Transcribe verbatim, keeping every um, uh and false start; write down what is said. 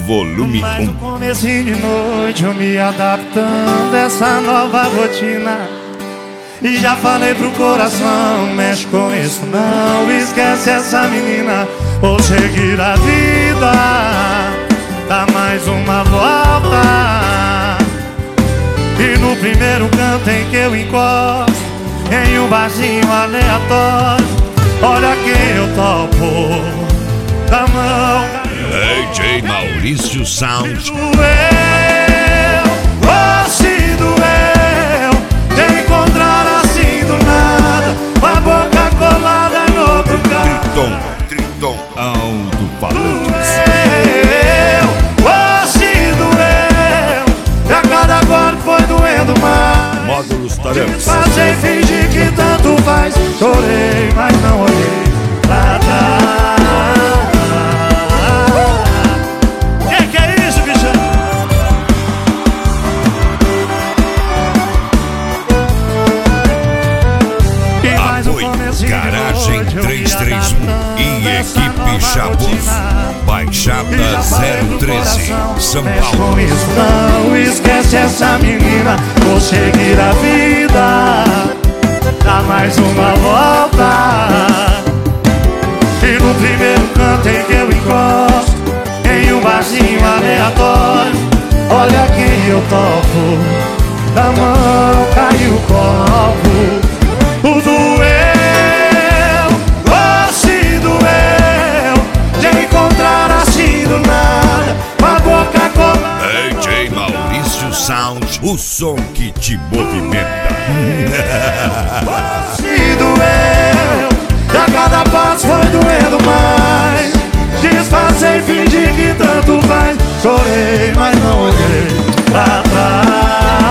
volume Mas no um. comecinho de noite eu me adaptando a essa nova rotina. E já falei pro coração, mexe com isso não, esquece essa menina, vou seguir a vida, dá mais uma volta. E no primeiro canto em que eu encosto, em um barzinho aleatório, olha quem eu topo, da mão D J Maurício Sound. doeu, oh se doeu, te encontrar assim do nada, com a boca colada no outro canto. Triton, Triton, alto-falantes. Doeu, oh se doeu, e a cada gole foi doendo mais. Módulos Tarantes. Passei, fingi que tanto faz, chorei, mas não olhei pra trás. Que que é isso, bichão? Apoio Garagem trezentos e trinta e um e equipe Chaboso. Baixada zero treze, São Paulo. Com isso não esquece essa menina, vou seguir a vida, dá mais uma volta. E no primeiro canto em que eu encosto, em um barzinho aleatório, olha quem eu topo, da mão caiu o copo. O doeu, oh se doeu, de encontrar assim do nada, com a boca colada. D J Maurício Sound, o som que te movimenta. Oh se doeu, e a cada passo foi doendo mais. Disfarcei, fingi que tanto faz, chorei, mas não olhei pra trás.